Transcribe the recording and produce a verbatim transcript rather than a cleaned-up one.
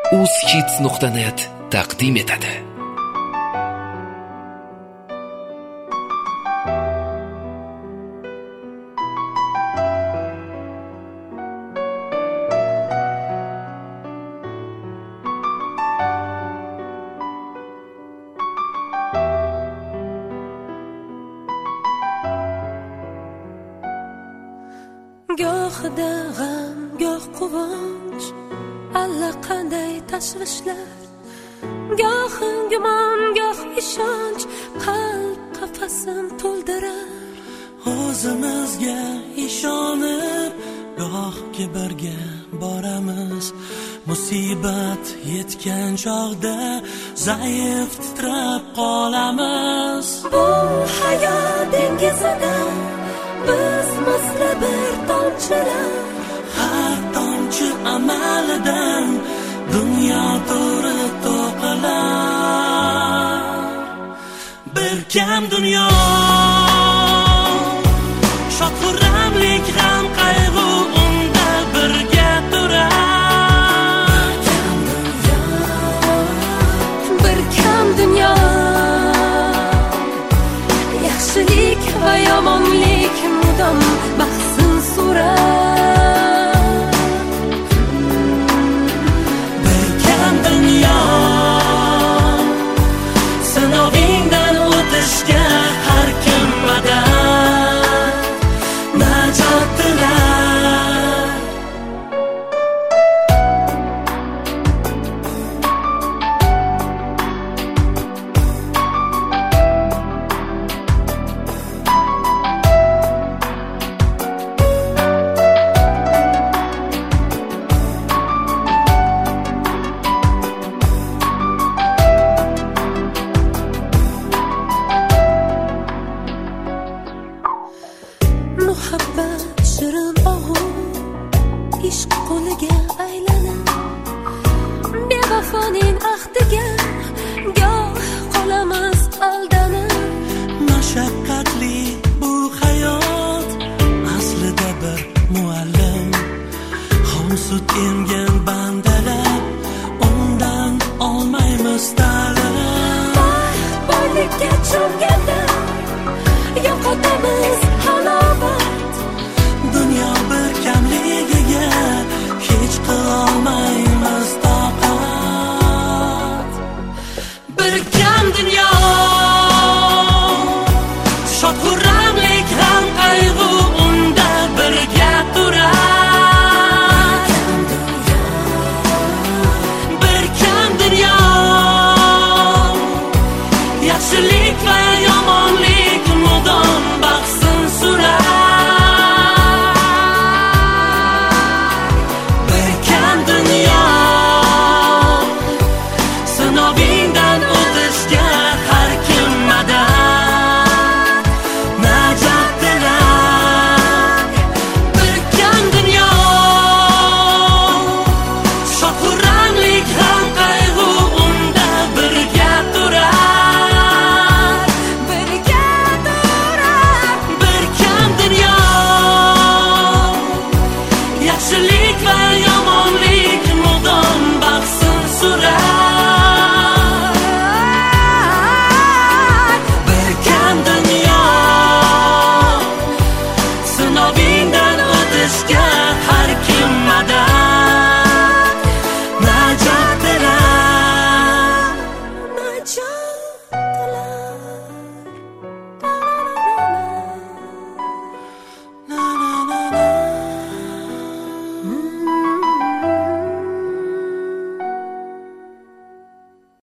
uzkids nuqta net taqdim etadi. Gohida g'am, goh quvonch, allaqanday tashvishlar, goh gumon, goh ishonch, qalb qafasim to'ldirar. O'zimizga ishonib, goh kibrga boramiz, musibat yetgan chog'da zaif titrab qolamiz. Bu hayot dengizida biz misli bir tomchilar, har tomchi amalidan dunyo to'ri to'qilar. Bir kam dunyo, shod-xurramlik, g'am, qayg'u unda birga turar. Bir kam dunyo, yaxshilik va yomonlik mudom bahsin surar. Bir kam dunyo, sinovingdan o'tishga har kim madad, najot tilar. Muhabbat shirin og'u, ishq qo'liga aylanib, bevafoning ahdiga goh qolamiz aldanib. Mashaqqatli bu hayot aslida bir muallim, xom sut emgan bandalar, undan olmaymiz ta'lim. Boylikka cho'mgan